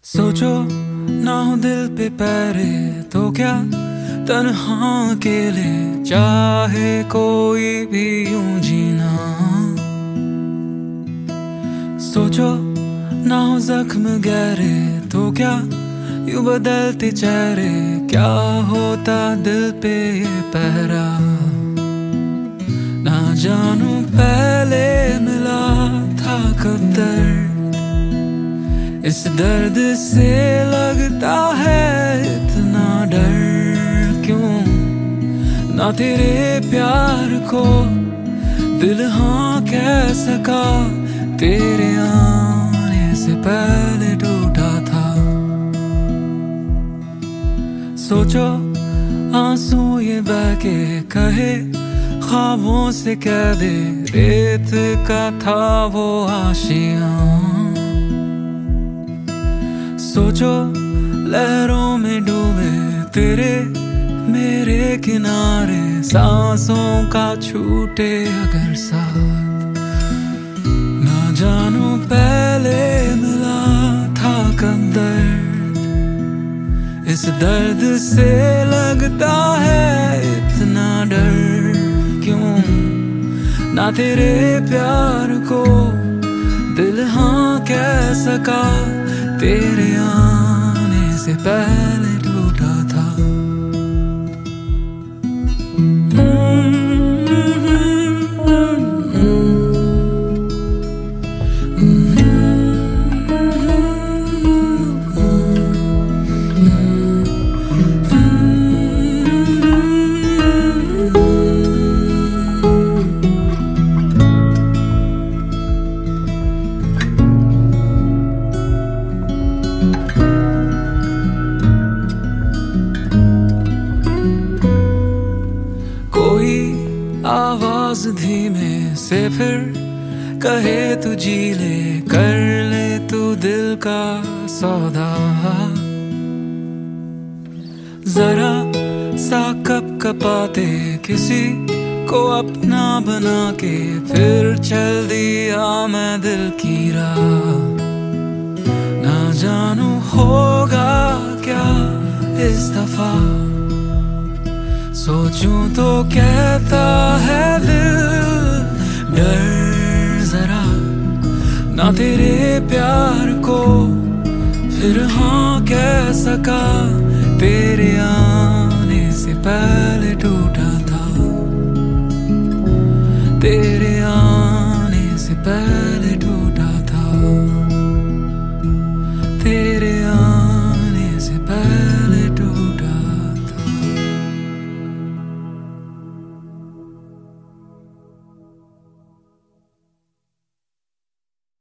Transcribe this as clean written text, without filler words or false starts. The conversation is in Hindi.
सोचो ना हो दिल पे पैरे तो क्या तन्हा अकेले चाहे कोई भी यूं जीना। सोचो ना हो जख्म गहरे तो क्या यूं बदलते चेहरे, क्या होता दिल पे ये पहरा। ना जानू पहले मिला था कब दर्द, इस दर्द से लगता है इतना डर क्यों। ना तेरे प्यार को दिल हाँ कह सका, तेरे आने से पहले टूटा था। सोचो आंसू ये बह के कहे, ख्वाबों से कह दे रेत का था वो आशियां। सोचो लहरों में डूबे तेरे मेरे किनारे, सांसों का छूटे अगर साथ। ना जानू पहले मिला था कब दर्द, इस दर्द से लगता है इतना डर क्यों। ना तेरे प्यार को दिल हाँ कह सका, तेरे आने से पहले टूटा था। कोई आवाज धीमे से फिर कहे तू जी ले, कर ले तू दिल का सौदा। जरा सा कप कपाते किसी को अपना बना के, फिर चल दिया मैं दिल की राह। ना जानू होगा क्या इस दफा, सोचूं तो कहता है दिल डर जरा। ना तेरे प्यार को फिर हाँ कह सका, तेरे आने से पहले